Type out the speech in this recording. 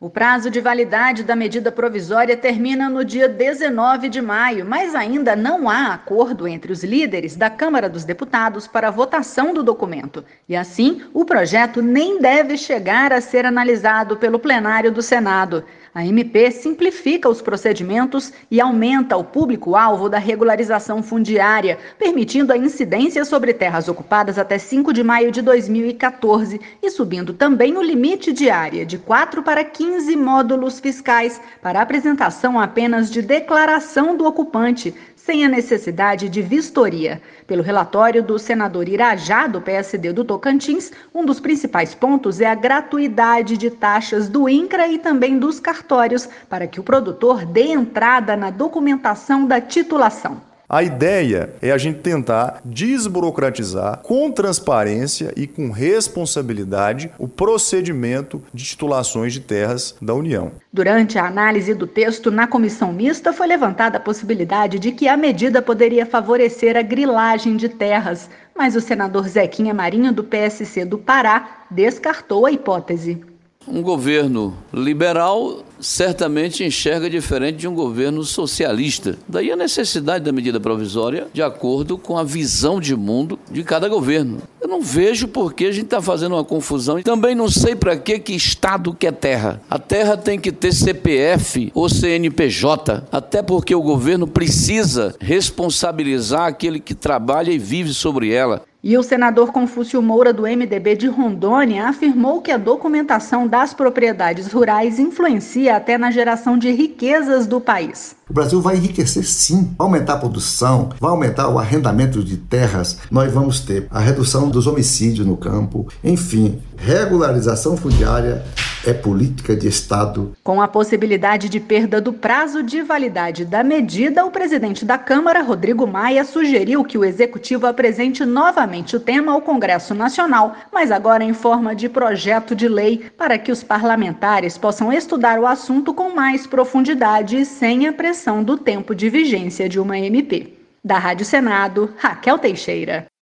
O prazo de validade da medida provisória termina no dia 19 de maio, mas ainda não há acordo entre os líderes da Câmara dos Deputados para a votação do documento. E assim, o projeto nem deve chegar a ser analisado pelo plenário do Senado. A MP simplifica os procedimentos e aumenta o público-alvo da regularização fundiária, permitindo a incidência sobre terras ocupadas até 5 de maio de 2014 e subindo também o limite de área de 4 para 15 módulos fiscais para apresentação apenas de declaração do ocupante, sem a necessidade de vistoria. Pelo relatório do senador Irajá, do PSD do Tocantins, um dos principais pontos é a gratuidade de taxas do INCRA e também dos cartórios, para que o produtor dê entrada na documentação da titulação. A ideia é a gente tentar desburocratizar com transparência e com responsabilidade o procedimento de titulações de terras da União. Durante a análise do texto na comissão mista, foi levantada a possibilidade de que a medida poderia favorecer a grilagem de terras, mas o senador Zequinha Marinho, do PSC do Pará, descartou a hipótese. Um governo liberal certamente enxerga diferente de um governo socialista. Daí a necessidade da medida provisória de acordo com a visão de mundo de cada governo. Eu não vejo por que a gente está fazendo uma confusão. Também não sei para que Estado quer terra. A terra tem que ter CPF ou CNPJ, até porque o governo precisa responsabilizar aquele que trabalha e vive sobre ela. E o senador Confúcio Moura, do MDB de Rondônia, afirmou que a documentação das propriedades rurais influencia até na geração de riquezas do país. O Brasil vai enriquecer sim, vai aumentar a produção, vai aumentar o arrendamento de terras, nós vamos ter a redução dos homicídios no campo, enfim, regularização fundiária é política de Estado. Com a possibilidade de perda do prazo de validade da medida, o presidente da Câmara, Rodrigo Maia, sugeriu que o Executivo apresente novamente o tema ao Congresso Nacional, mas agora em forma de projeto de lei, para que os parlamentares possam estudar o assunto com mais profundidade e sem a pressão do tempo de vigência de uma MP. Da Rádio Senado, Raquel Teixeira.